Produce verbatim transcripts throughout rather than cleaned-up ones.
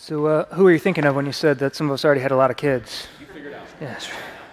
So uh, who were you thinking of when you said that some of us already had a lot of kids? You figured out. Yes.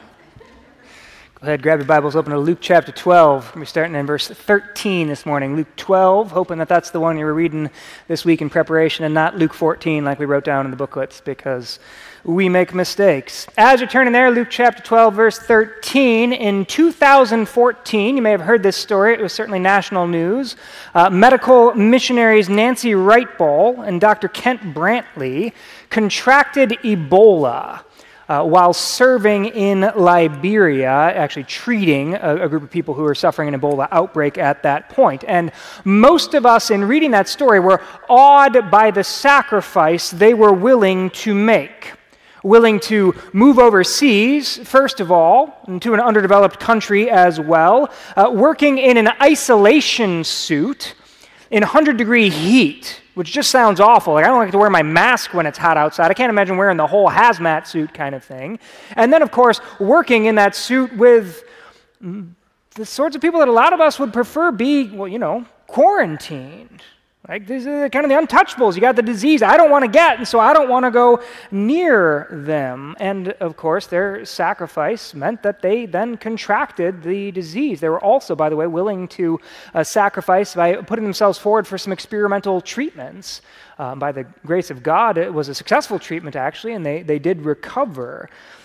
Go ahead, grab your Bibles, open to Luke chapter twelve. We're starting in verse thirteen this morning. Luke twelve, hoping that that's the one you were reading this week in preparation and not Luke fourteen like we wrote down in the booklets, because we make mistakes. As you're turning there, Luke chapter twelve, verse thirteen, in two thousand fourteen, you may have heard this story, it was certainly national news, uh, medical missionaries Nancy Wright-Ball and Doctor Kent Brantley contracted Ebola Uh, while serving in Liberia, actually treating a, a group of people who were suffering an Ebola outbreak at that point. And most of us, in reading that story, were awed by the sacrifice they were willing to make. Willing to move overseas, first of all, into an underdeveloped country as well, uh, working in an isolation suit in one hundred degree heat, which just sounds awful. Like, I don't like to wear my mask when it's hot outside. I can't imagine wearing the whole hazmat suit kind of thing. And then, of course, working in that suit with the sorts of people that a lot of us would prefer be, well, you know, quarantined. Like, these are kind of the untouchables. You got the disease I don't want to get, and so I don't want to go near them. And, of course, their sacrifice meant that they then contracted the disease. They were also, by the way, willing to uh, sacrifice by putting themselves forward for some experimental treatments. Uh, by the grace of God, it was a successful treatment, actually, and they, they did recover.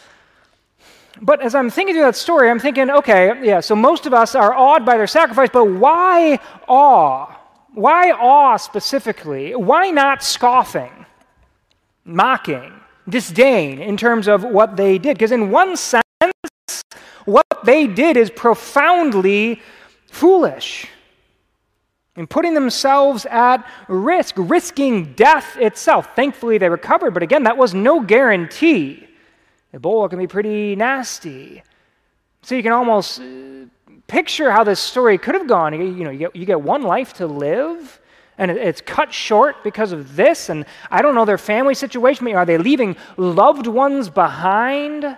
But as I'm thinking through that story, I'm thinking, okay, yeah, so most of us are awed by their sacrifice, but why awe? Why awe specifically? Why not scoffing, mocking, disdain in terms of what they did? Because in one sense, what they did is profoundly foolish. In putting themselves at risk, risking death itself. Thankfully, they recovered, but again, that was no guarantee. Ebola can be pretty nasty. So you can almost picture how this story could have gone. You, you know, you get, you get one life to live, and it, it's cut short because of this, and I don't know their family situation. Are they leaving loved ones behind?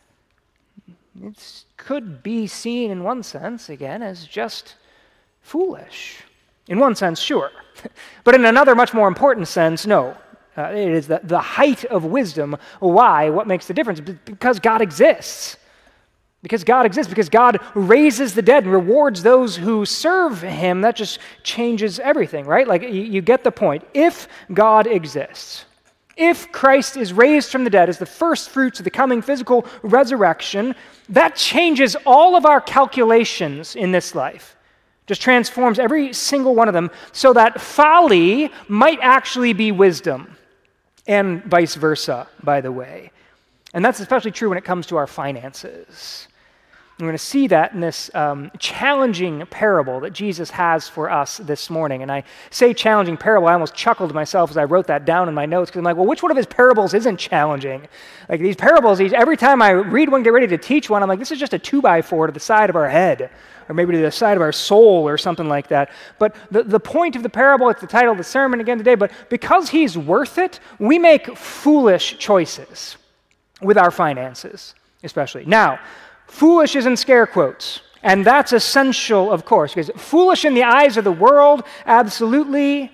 It could be seen in one sense, again, as just foolish. In one sense, sure. But in another, much more important sense, no. Uh, it is the, the height of wisdom. Why? What makes the difference? Because God exists. Because God exists, because God raises the dead and rewards those who serve him. That just changes everything, right? Like, you, you get the point. If God exists, if Christ is raised from the dead as the first fruits of the coming physical resurrection, that changes all of our calculations in this life. Just transforms every single one of them so that folly might actually be wisdom, and vice versa, by the way. And that's especially true when it comes to our finances. We're going to see that in this um, challenging parable that Jesus has for us this morning. And I say challenging parable, I almost chuckled to myself as I wrote that down in my notes, because I'm like, well, which one of his parables isn't challenging? Like, these parables, these, every time I read one, get ready to teach one, I'm like, this is just a two-by-four to the side of our head, or maybe to the side of our soul or something like that. But the, the point of the parable, it's the title of the sermon again today, but because he's worth it, we make foolish choices with our finances, especially. Now, foolish is in scare quotes, and that's essential, of course, because foolish in the eyes of the world, absolutely,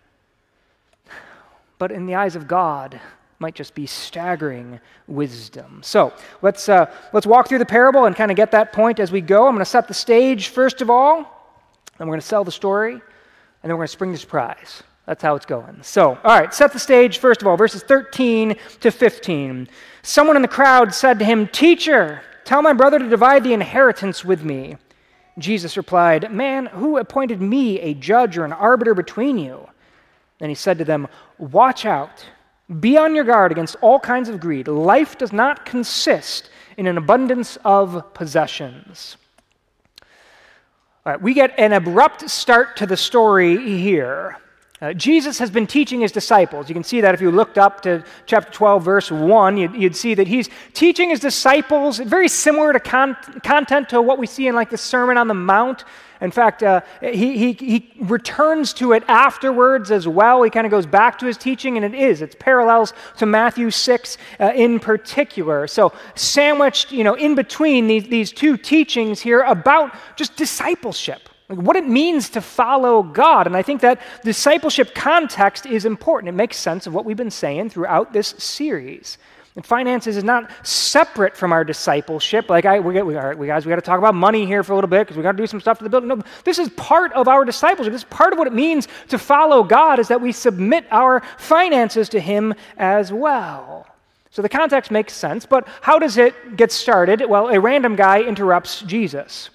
but in the eyes of God, might just be staggering wisdom. So let's uh, let's walk through the parable and kind of get that point as we go. I'm going to set the stage first of all, and we're going to sell the story, and then we're going to spring the surprise. That's how it's going. So, all right, set the stage first of all, verses thirteen to fifteen. Someone in the crowd said to him, "Teacher, tell my brother to divide the inheritance with me." Jesus replied, "Man, who appointed me a judge or an arbiter between you?" Then he said to them, "Watch out. Be on your guard against all kinds of greed. Life does not consist in an abundance of possessions." All right, we get an abrupt start to the story here. Uh, Jesus has been teaching his disciples. You can see that if you looked up to chapter twelve, verse one, you'd, you'd see that he's teaching his disciples, very similar to con- content to what we see in like the Sermon on the Mount. In fact, uh, he, he, he returns to it afterwards as well. He kind of goes back to his teaching, and it is. It's parallels to Matthew six uh, in particular. So sandwiched, you know, in between these, these two teachings here about just discipleship. what it means to follow God. And I think that discipleship context is important. It makes sense of what we've been saying throughout this series. And finances is not separate from our discipleship. Like, I, we, get, we, all right, we guys, we got to talk about money here for a little bit because we got to do some stuff to the building. No, this is part of our discipleship. This is part of what it means to follow God, is that we submit our finances to Him as well. So the context makes sense, but how does it get started? Well, a random guy interrupts Jesus.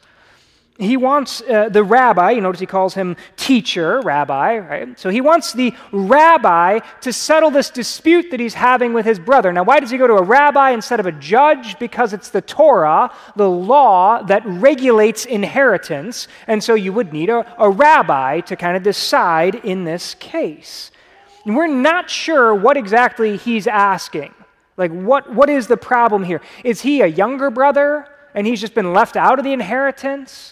He wants uh, the rabbi, you notice he calls him teacher, rabbi, right? So he wants the rabbi to settle this dispute that he's having with his brother. Now, why does he go to a rabbi instead of a judge? Because it's the Torah, the law that regulates inheritance, and so you would need a, a rabbi to kind of decide in this case. And we're not sure what exactly he's asking. Like, what, what is the problem here? Is he a younger brother, and he's just been left out of the inheritance?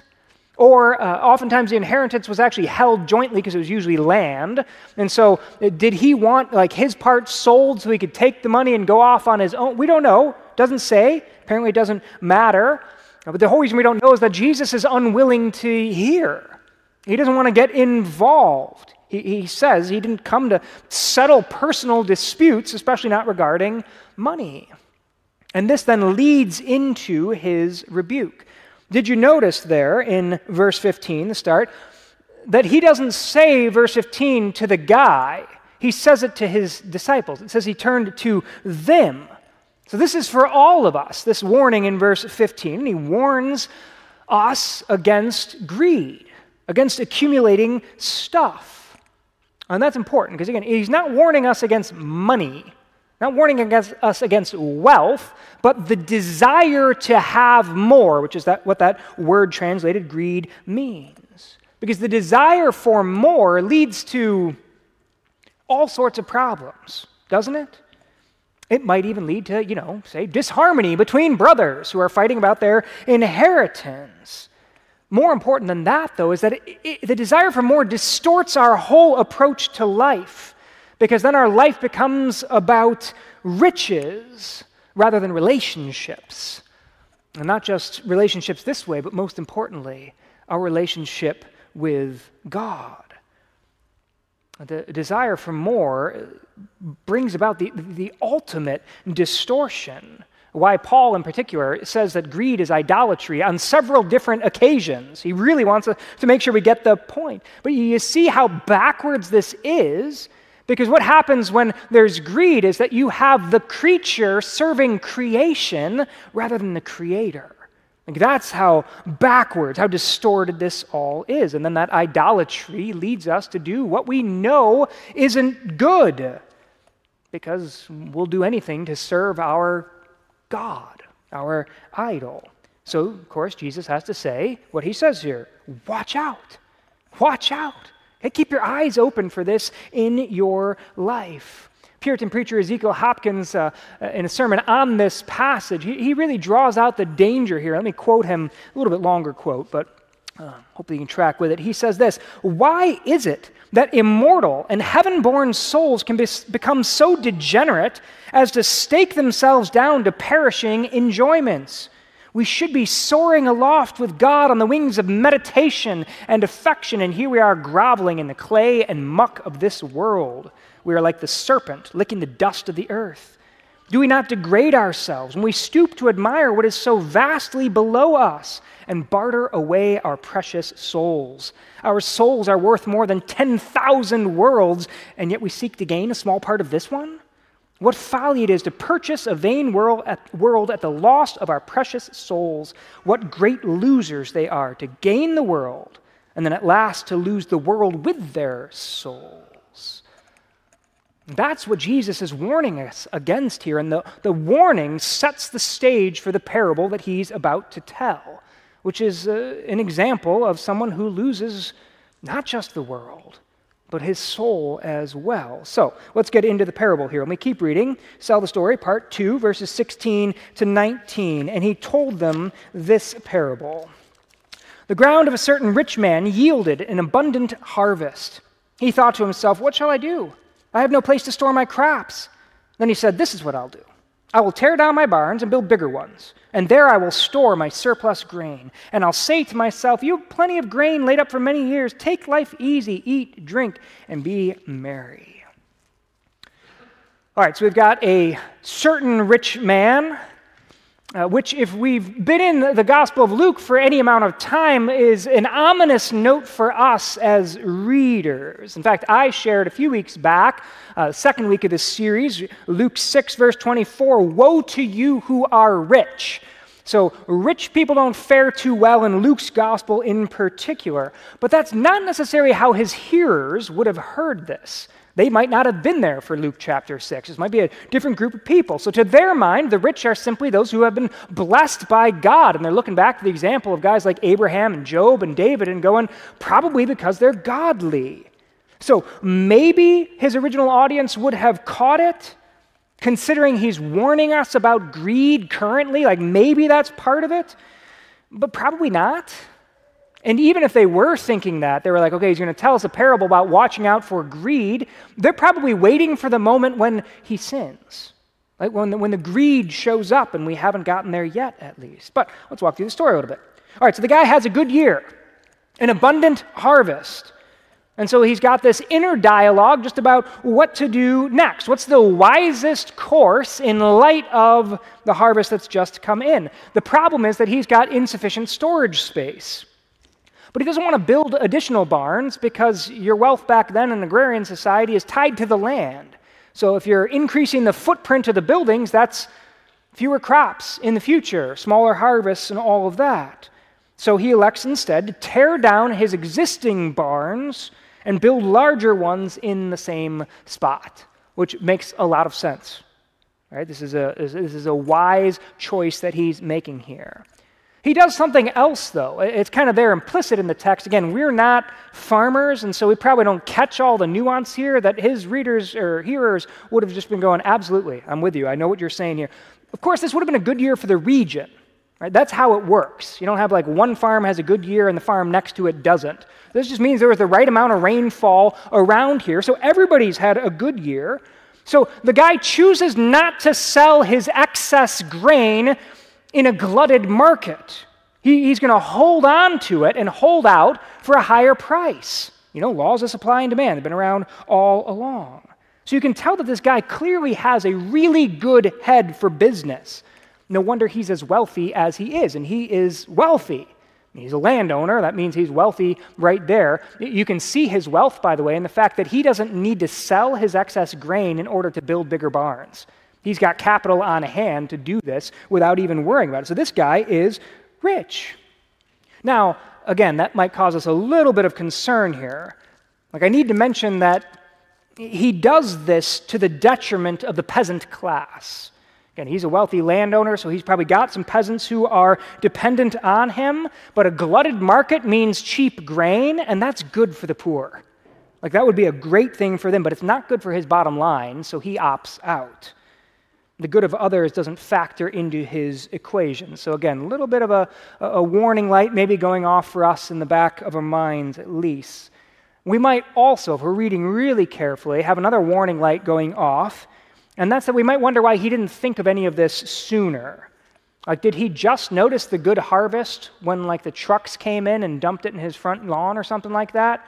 Or uh, oftentimes the inheritance was actually held jointly because it was usually land. And so uh, did he want like his part sold so he could take the money and go off on his own? We don't know. Doesn't say. Apparently it doesn't matter. Uh, but the whole reason we don't know is that Jesus is unwilling to hear. He doesn't want to get involved. He, he says he didn't come to settle personal disputes, especially not regarding money. And this then leads into his rebuke. Did you notice there in verse fifteen, the start, that he doesn't say, verse fifteen, to the guy. He says it to his disciples. It says he turned to them. So this is for all of us, this warning in verse fifteen. He warns us against greed, against accumulating stuff. And that's important because, again, he's not warning us against money, not warning against us against wealth, but the desire to have more, which is that what that word translated greed means. Because the desire for more leads to all sorts of problems, doesn't it? It might even lead to, you know, say, disharmony between brothers who are fighting about their inheritance. More important than that, though, is that it, it, the desire for more distorts our whole approach to life, because then our life becomes about riches rather than relationships. And not just relationships this way, but most importantly, our relationship with God. The desire for more brings about the, the ultimate distortion. Why Paul in particular says that greed is idolatry on several different occasions. He really wants to, to make sure we get the point. But you see how backwards this is, because what happens when there's greed is that you have the creature serving creation rather than the creator. Like that's how backwards, how distorted this all is. And then that idolatry leads us to do what we know isn't good, because we'll do anything to serve our God, our idol. So, of course, Jesus has to say what he says here. Watch out. Watch out. Hey, keep your eyes open for this in your life. Puritan preacher Ezekiel Hopkins, uh, in a sermon on this passage, he, he really draws out the danger here. Let me quote him, a little bit longer quote, but uh, hopefully you can track with it. He says this: "Why is it that immortal and heaven-born souls can be, become so degenerate as to stake themselves down to perishing enjoyments? We should be soaring aloft with God on the wings of meditation and affection, and here we are groveling in the clay and muck of this world. We are like the serpent licking the dust of the earth. Do we not degrade ourselves when we stoop to admire what is so vastly below us and barter away our precious souls? Our souls are worth more than ten thousand worlds, and yet we seek to gain a small part of this one? What folly it is to purchase a vain world at, world at the loss of our precious souls. What great losers they are to gain the world, and then at last to lose the world with their souls." That's what Jesus is warning us against here, and the, the warning sets the stage for the parable that he's about to tell, which is uh, an example of someone who loses not just the world, but his soul as well. So let's get into the parable here. Let me keep reading. Sell the story, part two, verses sixteen to nineteen. "And he told them this parable. The ground of a certain rich man yielded an abundant harvest. He thought to himself, 'What shall I do? I have no place to store my crops.' Then he said, 'This is what I'll do. I will tear down my barns and build bigger ones, and there I will store my surplus grain. And I'll say to myself, you have plenty of grain laid up for many years. Take life easy, eat, drink, and be merry. All right, so we've got a certain rich man, Uh, which, if we've been in the Gospel of Luke for any amount of time, is an ominous note for us as readers. In fact, I shared a few weeks back, uh, second week of this series, Luke six, verse twenty-four, woe to you who are rich. So rich people don't fare too well in Luke's Gospel in particular, but that's not necessarily how his hearers would have heard this. They might not have been there for Luke chapter six. This might be a different group of people. So to their mind, the rich are simply those who have been blessed by God. And they're looking back to the example of guys like Abraham and Job and David and going, probably because they're godly. So maybe his original audience would have caught it, considering he's warning us about greed currently. Like maybe that's part of it, but probably not. And even if they were thinking that, they were like, okay, he's going to tell us a parable about watching out for greed, they're probably waiting for the moment when he sins, like when the, when the greed shows up, and we haven't gotten there yet, at least. But let's walk through the story a little bit. All right, so the guy has a good year, an abundant harvest. And so he's got this inner dialogue just about what to do next. What's the wisest course in light of the harvest that's just come in? The problem is that he's got insufficient storage space. But he doesn't want to build additional barns because your wealth back then in agrarian society is tied to the land. So if you're increasing the footprint of the buildings, that's fewer crops in the future, smaller harvests, and all of that. So he elects instead to tear down his existing barns and build larger ones in the same spot, which makes a lot of sense. Right? This is a, this is a wise choice that he's making here. He does something else, though. It's kind of there implicit in the text. Again, we're not farmers, and so we probably don't catch all the nuance here that his readers or hearers would have just been going, absolutely, I'm with you. I know what you're saying here. Of course, this would have been a good year for the region. Right? That's how it works. You don't have like one farm has a good year and the farm next to it doesn't. This just means there was the right amount of rainfall around here, so everybody's had a good year. So the guy chooses not to sell his excess grain in a glutted market. He, he's going to hold on to it and hold out for a higher price. You know, laws of supply and demand have been around all along. So you can tell that this guy clearly has a really good head for business. No wonder he's as wealthy as he is, and he is wealthy. He's a landowner. That means he's wealthy right there. You can see his wealth, by the way, in the fact that he doesn't need to sell his excess grain in order to build bigger barns. He's got capital on hand to do this without even worrying about it. So this guy is rich. Now, again, that might cause us a little bit of concern here. Like, I need to mention that he does this to the detriment of the peasant class. Again, he's a wealthy landowner, so he's probably got some peasants who are dependent on him, but a glutted market means cheap grain, and that's good for the poor. Like, that would be a great thing for them, but it's not good for his bottom line, so he opts out. The good of others doesn't factor into his equation. So again, a little bit of a, a warning light maybe going off for us in the back of our minds at least. We might also, if we're reading really carefully, have another warning light going off, and that's that we might wonder why he didn't think of any of this sooner. Like, did he just notice the good harvest when, like, the trucks came in and dumped it in his front lawn or something like that?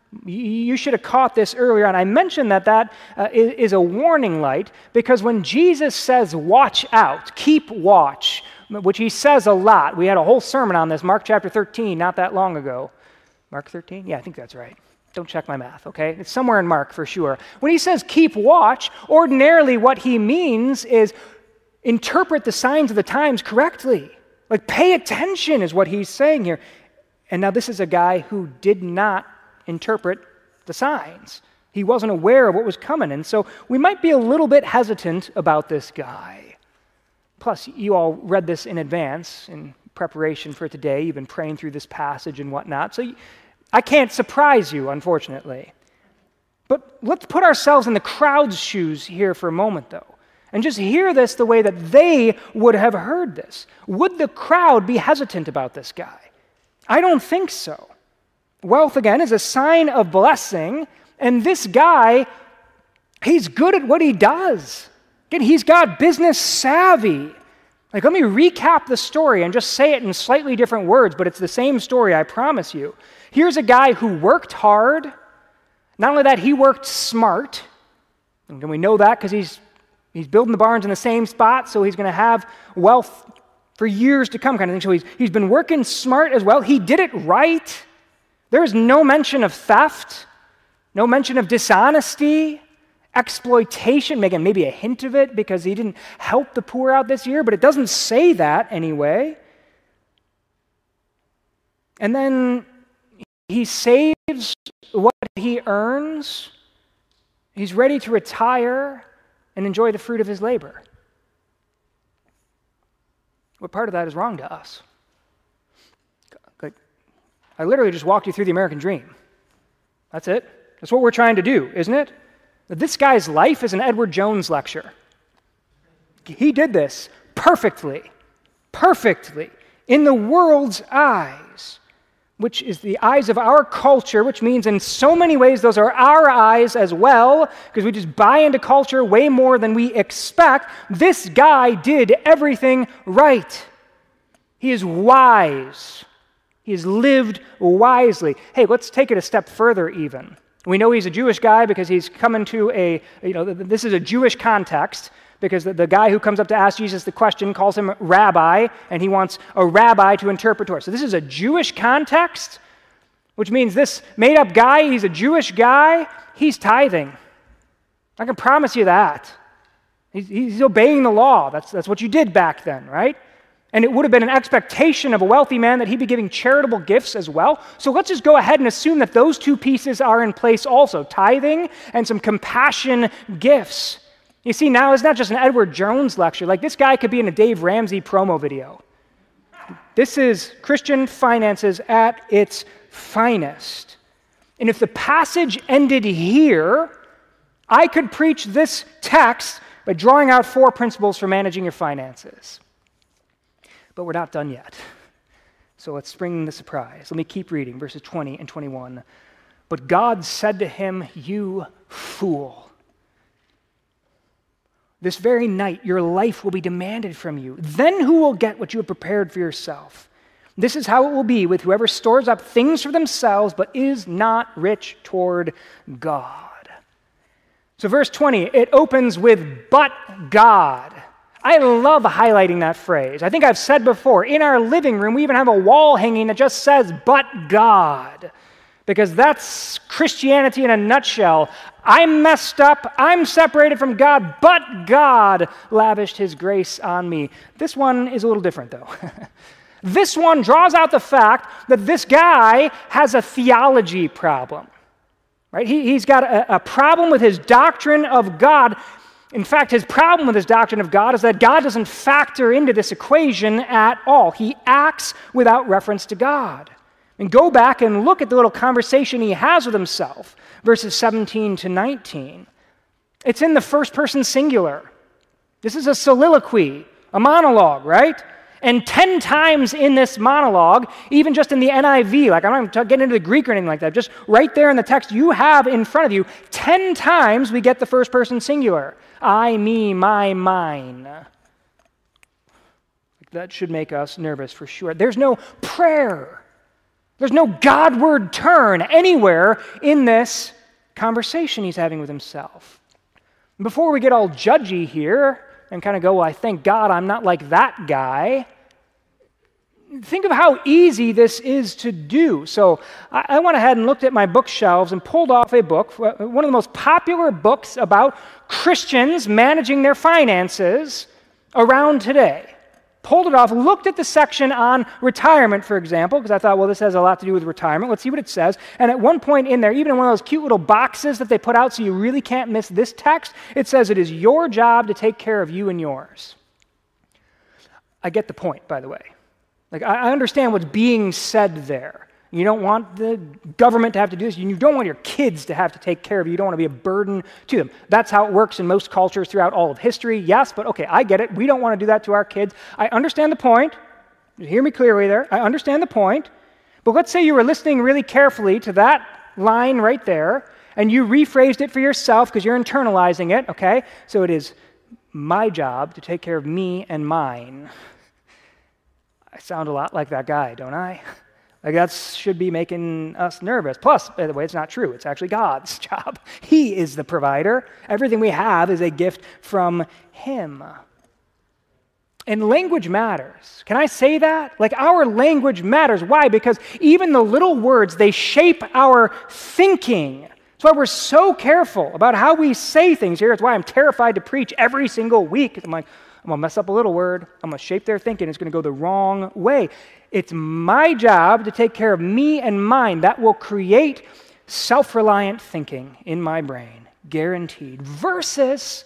You should have caught this earlier on. I mentioned that that uh, is a warning light because when Jesus says, watch out, keep watch, which he says a lot. We had a whole sermon on this, Mark chapter thirteen, not that long ago. Mark thirteen? Yeah, I think that's right. Don't check my math, okay? It's somewhere in Mark for sure. When he says keep watch, ordinarily what he means is interpret the signs of the times correctly. Like, pay attention is what he's saying here. And now this is a guy who did not interpret the signs. He wasn't aware of what was coming, and so we might be a little bit hesitant about this guy. Plus, you all read this in advance in preparation for today. You've been praying through this passage and whatnot, so I can't surprise you, unfortunately. But let's put ourselves in the crowd's shoes here for a moment, though, and just hear this the way that they would have heard this. Would the crowd be hesitant about this guy? I don't think so. Wealth, again, is a sign of blessing, and this guy, he's good at what he does. Again, he's got business savvy. Like, let me recap the story and just say it in slightly different words, but it's the same story, I promise you. Here's a guy who worked hard. Not only that, he worked smart. And we know that because he's, he's building the barns in the same spot, so he's going to have wealth for years to come kind of thing. So he's, he's been working smart as well. He did it right. There is no mention of theft, no mention of dishonesty, exploitation, again, maybe a hint of it because he didn't help the poor out this year, but it doesn't say that anyway. And then he saves what he earns. He's ready to retire and enjoy the fruit of his labor. What part of that is wrong to us? Like, I literally just walked you through the American dream. That's it. That's what we're trying to do, isn't it? This guy's life is an Edward Jones lecture. He did this perfectly, perfectly, in the world's eyes, which is the eyes of our culture, which means in so many ways those are our eyes as well, because we just buy into culture way more than we expect. This guy did everything right. He is wise. He has lived wisely. Hey, let's take it a step further even. We know he's a Jewish guy because he's coming to a, you know, this is a Jewish context because the, the guy who comes up to ask Jesus the question calls him rabbi, and he wants a rabbi to interpret Torah. So this is a Jewish context, which means this made-up guy, he's a Jewish guy, he's tithing. I can promise you that. He's, he's obeying the law. That's, that's what you did back then, right? And it would have been an expectation of a wealthy man that he'd be giving charitable gifts as well. So let's just go ahead and assume that those two pieces are in place also, tithing and some compassion gifts. You see, now it's not just an Edward Jones lecture. Like, this guy could be in a Dave Ramsey promo video. This is Christian finances at its finest. And if the passage ended here, I could preach this text by drawing out four principles for managing your finances. But we're not done yet. So let's spring the surprise. Let me keep reading, verses twenty and twenty-one. But God said to him, "You fool. This very night your life will be demanded from you. Then who will get what you have prepared for yourself? This is how it will be with whoever stores up things for themselves, but is not rich toward God." So verse twenty, it opens with, "But God." I love highlighting that phrase. I think I've said before, in our living room, we even have a wall hanging that just says, "But God," because that's Christianity in a nutshell. I'm messed up, I'm separated from God, but God lavished his grace on me. This one is a little different, though. This one draws out the fact that this guy has a theology problem. Right? He, he's got a, a problem with his doctrine of God. In fact, his problem with his doctrine of God is that God doesn't factor into this equation at all. He acts without reference to God. And go back and look at the little conversation he has with himself, verses seventeen to nineteen. It's in the first person singular. This is a soliloquy, a monologue, right? And ten times in this monologue, even just in the N I V, like I'm not getting into the Greek or anything like that, just right there in the text you have in front of you, ten times we get the first person singular. I, me, my, mine. That should make us nervous for sure. There's no prayer. There's no Godward turn anywhere in this conversation he's having with himself. Before we get all judgy here and kind of go, well, I thank God I'm not like that guy, think of how easy this is to do. So I, I went ahead and looked at my bookshelves and pulled off a book, one of the most popular books about Christians managing their finances around today. Pulled it off, looked at the section on retirement, for example, because I thought, well, this has a lot to do with retirement. Let's see what it says. And at one point in there, even in one of those cute little boxes that they put out so you really can't miss this text, it says it is your job to take care of you and yours. I get the point, by the way. Like, I understand what's being said there. You don't want the government to have to do this. You don't want your kids to have to take care of you. You don't want to be a burden to them. That's how it works in most cultures throughout all of history. Yes, but okay, I get it. We don't want to do that to our kids. I understand the point. Hear me clearly there. I understand the point. But let's say you were listening really carefully to that line right there, and you rephrased it for yourself because you're internalizing it, okay? So it is my job to take care of me and mine. I sound a lot like that guy, don't I? Like that should be making us nervous. Plus, by the way, it's not true. It's actually God's job. He is the provider. Everything we have is a gift from him. And language matters. Can I say that? Like our language matters. Why? Because even the little words, they shape our thinking. That's why we're so careful about how we say things here. It's why I'm terrified to preach every single week. I'm like, I'm going to mess up a little word. I'm going to shape their thinking. It's going to go the wrong way. It's my job to take care of me and mine. That will create self-reliant thinking in my brain, guaranteed, versus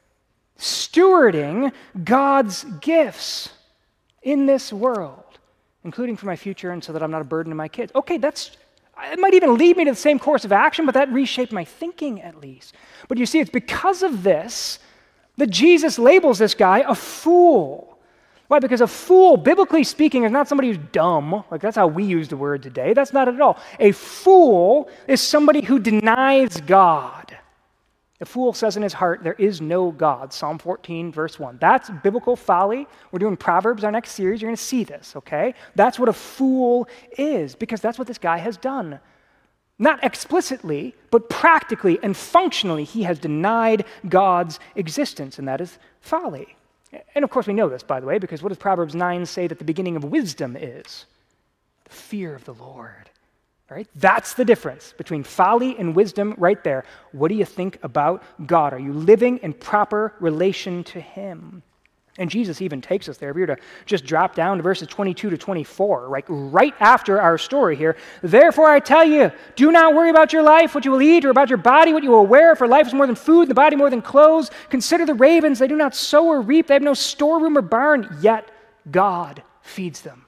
stewarding God's gifts in this world, including for my future and so that I'm not a burden to my kids. Okay, that's, it might even lead me to the same course of action, but that reshaped my thinking at least. But you see, it's because of this that Jesus labels this guy a fool. Why? Because a fool, biblically speaking, is not somebody who's dumb. Like that's how we use the word today. That's not it at all. A fool is somebody who denies God. The fool says in his heart, there is no God. Psalm fourteen, verse one. That's biblical folly. We're doing Proverbs, our next series. You're going to see this, okay? That's what a fool is, because that's what this guy has done. Not explicitly, but practically and functionally, he has denied God's existence, and that is folly. And of course, we know this, by the way, because what does Proverbs nine say that the beginning of wisdom is? The fear of the Lord. Right? That's the difference between folly and wisdom right there. What do you think about God? Are you living in proper relation to him? And Jesus even takes us there. If we were to just drop down to verses twenty-two to twenty-four, right, right after our story here, therefore I tell you, do not worry about your life, what you will eat, or about your body, what you will wear, for life is more than food, and the body more than clothes. Consider the ravens, they do not sow or reap, they have no storeroom or barn, yet God feeds them.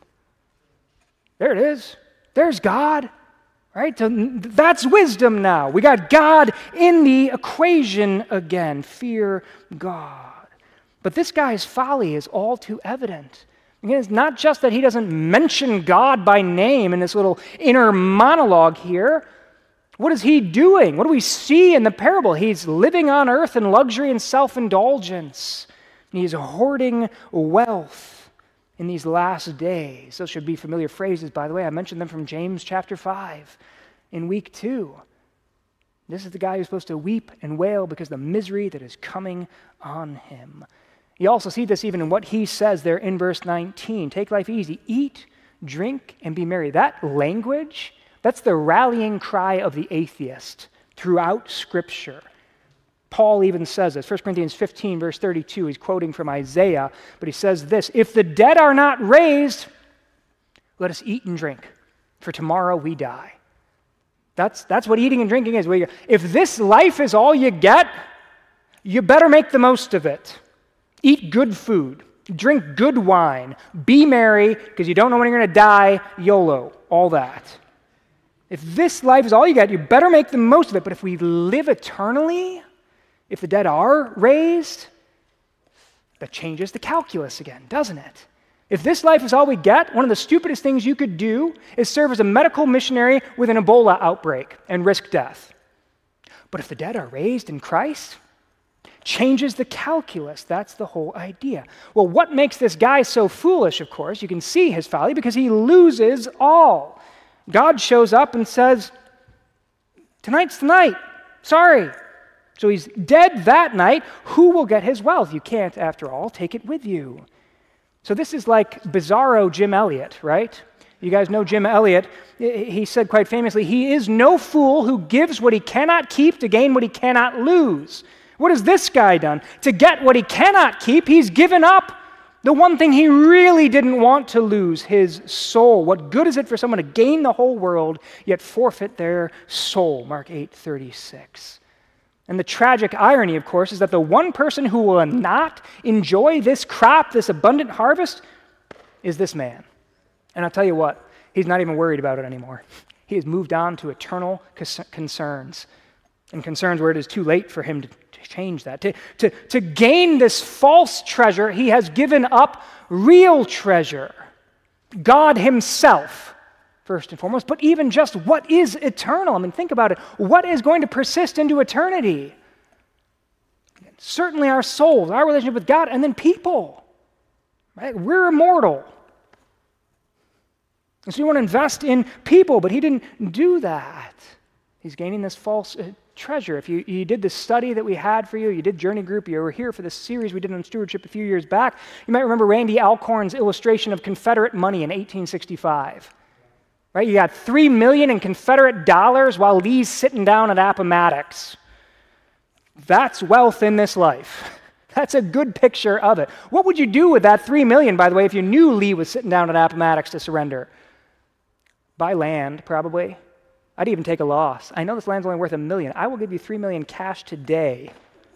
There it is. There's God. Right? So that's wisdom now. We got God in the equation again. Fear God. But this guy's folly is all too evident. Again, it's not just that he doesn't mention God by name in this little inner monologue here. What is he doing? What do we see in the parable? He's living on earth in luxury and self-indulgence. And he's hoarding wealth in these last days. Those should be familiar phrases, by the way. I mentioned them from James chapter five in week two. This is the guy who's supposed to weep and wail because of the misery that is coming on him. You also see this even in what he says there in verse nineteen. Take life easy, eat, drink, and be merry. That language, that's the rallying cry of the atheist throughout Scripture. Paul even says this, First Corinthians fifteen, verse thirty-two, he's quoting from Isaiah, but he says this, if the dead are not raised, let us eat and drink, for tomorrow we die. That's, that's what eating and drinking is. If this life is all you get, you better make the most of it. Eat good food, drink good wine, be merry, because you don't know when you're going to die, YOLO, all that. If this life is all you get, you better make the most of it. But if we live eternally, if the dead are raised, that changes the calculus again, doesn't it? If this life is all we get, one of the stupidest things you could do is serve as a medical missionary with an Ebola outbreak and risk death. But if the dead are raised in Christ, changes the calculus. That's the whole idea. Well, what makes this guy so foolish, of course, you can see his folly because he loses all. God shows up and says, tonight's the night. Sorry. So he's dead that night. Who will get his wealth? You can't, after all, take it with you. So this is like bizarro Jim Elliot, right? You guys know Jim Elliot. He said quite famously, he is no fool who gives what he cannot keep to gain what he cannot lose. What has this guy done? To get what he cannot keep, he's given up the one thing he really didn't want to lose, his soul. What good is it for someone to gain the whole world, yet forfeit their soul? Mark eight thirty-six. And the tragic irony, of course, is that the one person who will not enjoy this crop, this abundant harvest, is this man. And I'll tell you what, he's not even worried about it anymore. He has moved on to eternal concerns, and concerns where it is too late for him to, to change that. To, to, to gain this false treasure, he has given up real treasure, God himself, first and foremost, but even just what is eternal. I mean, think about it. What is going to persist into eternity? Certainly our souls, our relationship with God, and then people. Right? We're immortal. And so you want to invest in people, but he didn't do that. He's gaining this false uh, treasure. If you, you did the study that we had for you, you did Journey Group, you were here for this series we did on stewardship a few years back, you might remember Randy Alcorn's illustration of Confederate money in eighteen sixty-five. Right? You got three million dollars in Confederate dollars while Lee's sitting down at Appomattox. That's wealth in this life. That's a good picture of it. What would you do with that three million dollars, by the way, if you knew Lee was sitting down at Appomattox to surrender? Buy land, probably. I'd even take a loss. I know this land's only worth a million. I will give you three million cash today.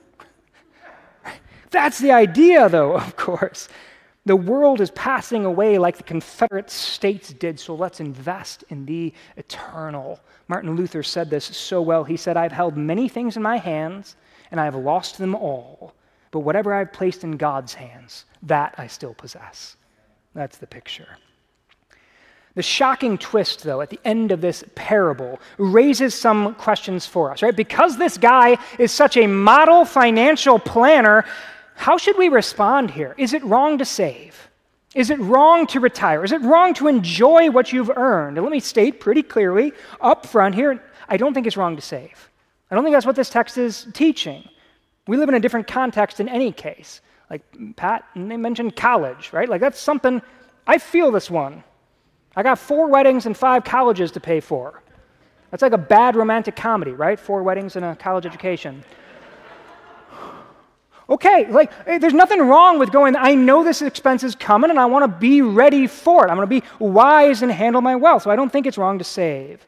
That's the idea, though, of course. The world is passing away like the Confederate States did, so let's invest in the eternal. Martin Luther said this so well. He said, I've held many things in my hands, and I have lost them all. But whatever I've placed in God's hands, that I still possess. That's the picture. The shocking twist, though, at the end of this parable raises some questions for us, right? Because this guy is such a model financial planner, how should we respond here? Is it wrong to save? Is it wrong to retire? Is it wrong to enjoy what you've earned? And let me state pretty clearly up front here, I don't think it's wrong to save. I don't think that's what this text is teaching. We live in a different context in any case. Like Pat, and they mentioned college, right? Like that's something, I feel this one. I got four weddings and five colleges to pay for. That's like a bad romantic comedy, right? Four weddings and a college education. Okay, like there's nothing wrong with going, I know this expense is coming and I want to be ready for it. I'm going to be wise and handle my wealth. So I don't think it's wrong to save.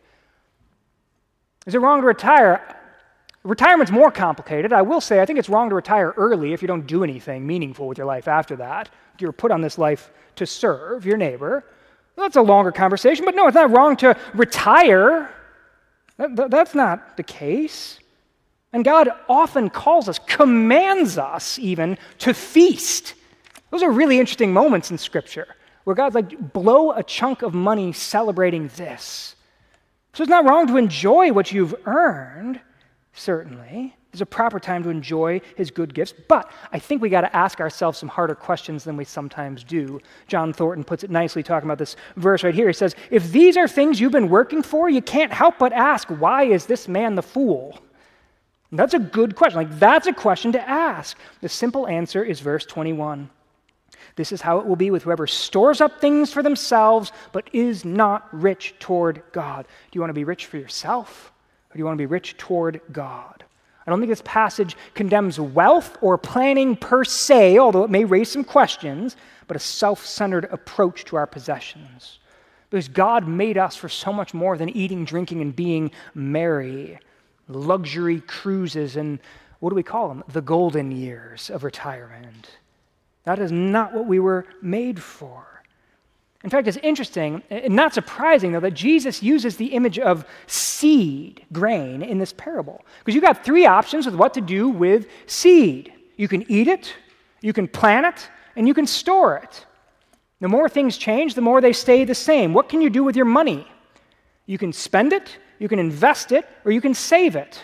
Is it wrong to retire? Retirement's more complicated. I will say I think it's wrong to retire early if you don't do anything meaningful with your life after that. You're put on this life to serve your neighbor. Well, that's a longer conversation, but no, it's not wrong to retire. That, that, that's not the case. And God often calls us, commands us even, to feast. Those are really interesting moments in Scripture where God's like, blow a chunk of money celebrating this. So it's not wrong to enjoy what you've earned, certainly. There's a proper time to enjoy his good gifts, but I think we got to ask ourselves some harder questions than we sometimes do. John Thornton puts it nicely talking about this verse right here. He says, if these are things you've been working for, you can't help but ask, why is this man the fool? And that's a good question. Like, that's a question to ask. The simple answer is verse twenty-one. This is how it will be with whoever stores up things for themselves, but is not rich toward God. Do you want to be rich for yourself, or do you want to be rich toward God? I don't think this passage condemns wealth or planning per se, although it may raise some questions, but a self-centered approach to our possessions. Because God made us for so much more than eating, drinking, and being merry. Luxury cruises and, what do we call them? The golden years of retirement. That is not what we were made for. In fact, it's interesting, and not surprising, though, that Jesus uses the image of seed, grain, in this parable. Because you've got three options with what to do with seed. You can eat it, you can plant it, and you can store it. The more things change, the more they stay the same. What can you do with your money? You can spend it, you can invest it, or you can save it.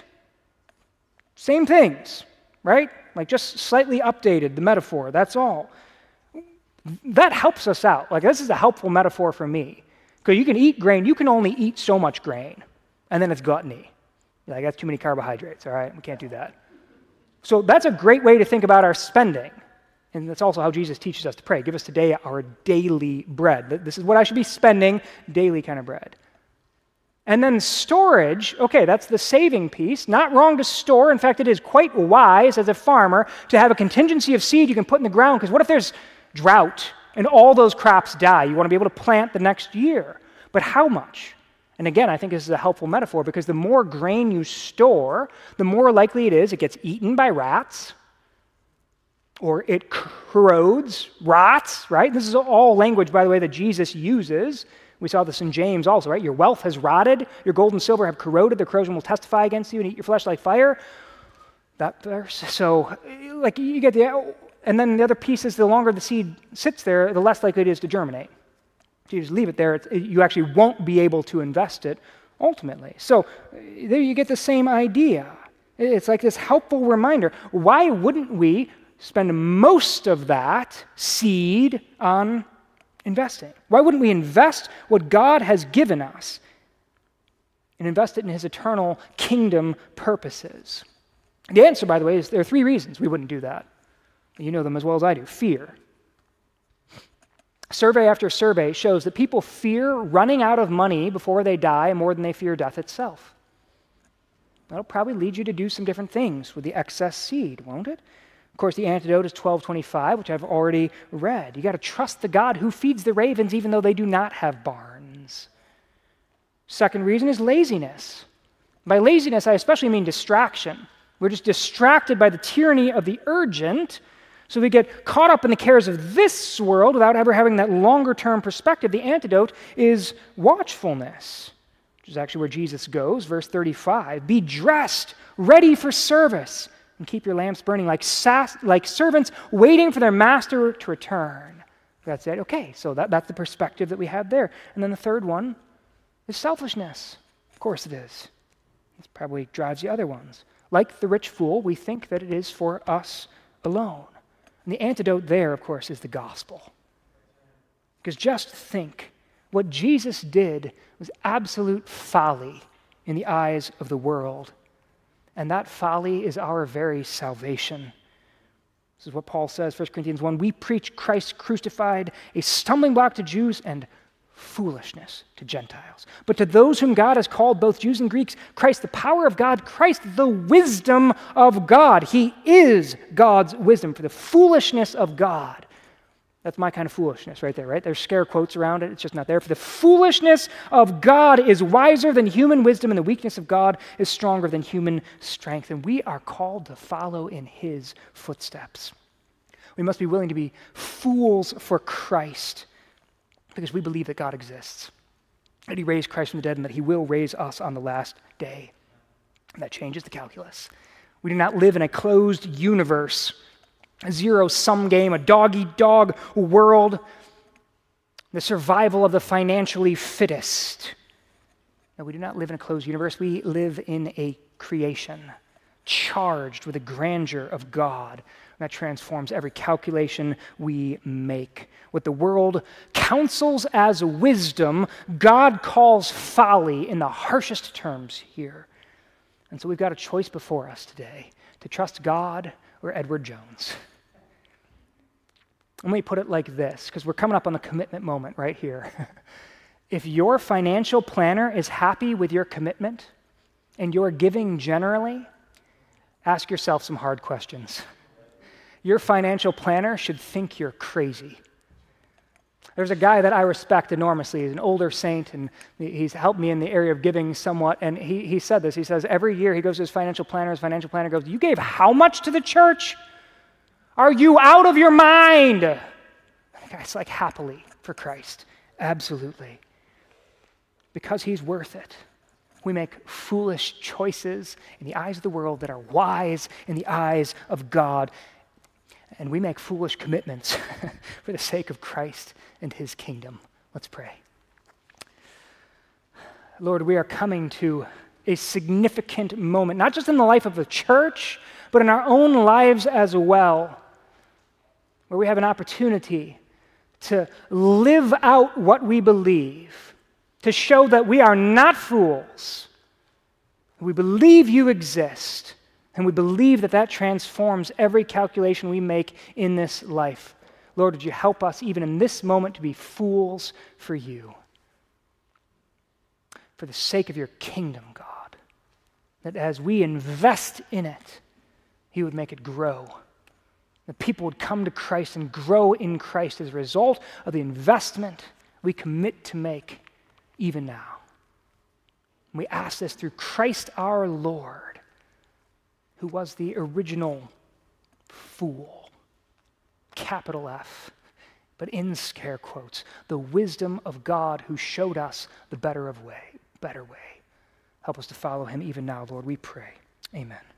Same things, right? Like just slightly updated, the metaphor, that's all. That helps us out. Like, this is a helpful metaphor for me. Because you can eat grain, you can only eat so much grain, and then it's gluttony. You're like, that's too many carbohydrates, all right? We can't do that. So that's a great way to think about our spending. And that's also how Jesus teaches us to pray. Give us today our daily bread. This is what I should be spending, daily kind of bread. And then storage, okay, that's the saving piece. Not wrong to store. In fact, it is quite wise as a farmer to have a contingency of seed you can put in the ground, because what if there's drought and all those crops die? You want to be able to plant the next year. But how much? And again, I think this is a helpful metaphor, because the more grain you store, the more likely it is it gets eaten by rats, or it corrodes, rots, right? This is all language, by the way, that Jesus uses. We saw this in James also, right? Your wealth has rotted, your gold and silver have corroded, the corrosion will testify against you and eat your flesh like fire. That verse. So, like, you get the, and then the other piece is the longer the seed sits there, the less likely it is to germinate. If you just leave it there, it's, you actually won't be able to invest it ultimately. So, there you get the same idea. It's like this helpful reminder. Why wouldn't we spend most of that seed on investing? Why wouldn't we invest what God has given us and invest it in his eternal kingdom purposes? The answer, by the way, is there are three reasons we wouldn't do that. You know them as well as I do. Fear. Survey after survey shows that people fear running out of money before they die more than they fear death itself. That'll probably lead you to do some different things with the excess seed, won't it? Of course, the antidote is twelve twenty-five, which I've already read. You got to trust the God who feeds the ravens even though they do not have barns. Second reason is laziness. By laziness, I especially mean distraction. We're just distracted by the tyranny of the urgent, so we get caught up in the cares of this world without ever having that longer-term perspective. The antidote is watchfulness, which is actually where Jesus goes, verse thirty-five. Be dressed, ready for service, and keep your lamps burning like, sass, like servants waiting for their master to return. That's it. Okay, so that, that's the perspective that we have there. And then the third one is selfishness. Of course it is. This probably drives the other ones. Like the rich fool, we think that it is for us alone. And the antidote there, of course, is the gospel. Because just think, what Jesus did was absolute folly in the eyes of the world. And that folly is our very salvation. This is what Paul says, First Corinthians one, we preach Christ crucified, a stumbling block to Jews and foolishness to Gentiles. But to those whom God has called, both Jews and Greeks, Christ the power of God, Christ the wisdom of God. He is God's wisdom for the foolishness of God. That's my kind of foolishness right there, right? There's scare quotes around it. It's just not there. For the foolishness of God is wiser than human wisdom, and the weakness of God is stronger than human strength. And we are called to follow in his footsteps. We must be willing to be fools for Christ, because we believe that God exists, that he raised Christ from the dead, and that he will raise us on the last day. And that changes the calculus. We do not live in a closed universe, a zero-sum game, a dog-eat-dog world, the survival of the financially fittest. No, we do not live in a closed universe. We live in a creation charged with the grandeur of God. That transforms every calculation we make. What the world counsels as wisdom, God calls folly in the harshest terms here. And so we've got a choice before us today, to trust God or Edward Jones. Let me put it like this, because we're coming up on the commitment moment right here. If your financial planner is happy with your commitment and your giving generally, ask yourself some hard questions. Your financial planner should think you're crazy. There's a guy that I respect enormously. He's an older saint, and he's helped me in the area of giving somewhat. And he, he said this. He says every year he goes to his financial planner. His financial planner goes, you gave how much to the church? Are you out of your mind? The guy's like, happily for Christ. Absolutely. Because he's worth it. We make foolish choices in the eyes of the world that are wise in the eyes of God. And we make foolish commitments for the sake of Christ and his kingdom. Let's pray. Lord, we are coming to a significant moment, not just in the life of the church, but in our own lives as well, where we have an opportunity to live out what we believe, to show that we are not fools. We believe you exist. And we believe that that transforms every calculation we make in this life. Lord, would you help us even in this moment to be fools for you? For the sake of your kingdom, God. That as we invest in it, he would make it grow. That people would come to Christ and grow in Christ as a result of the investment we commit to make even now. And we ask this through Christ our Lord, who was the original fool, capital F, but in scare quotes, the wisdom of God who showed us the better of way, better way. Help us to follow him even now, Lord, we pray. Amen.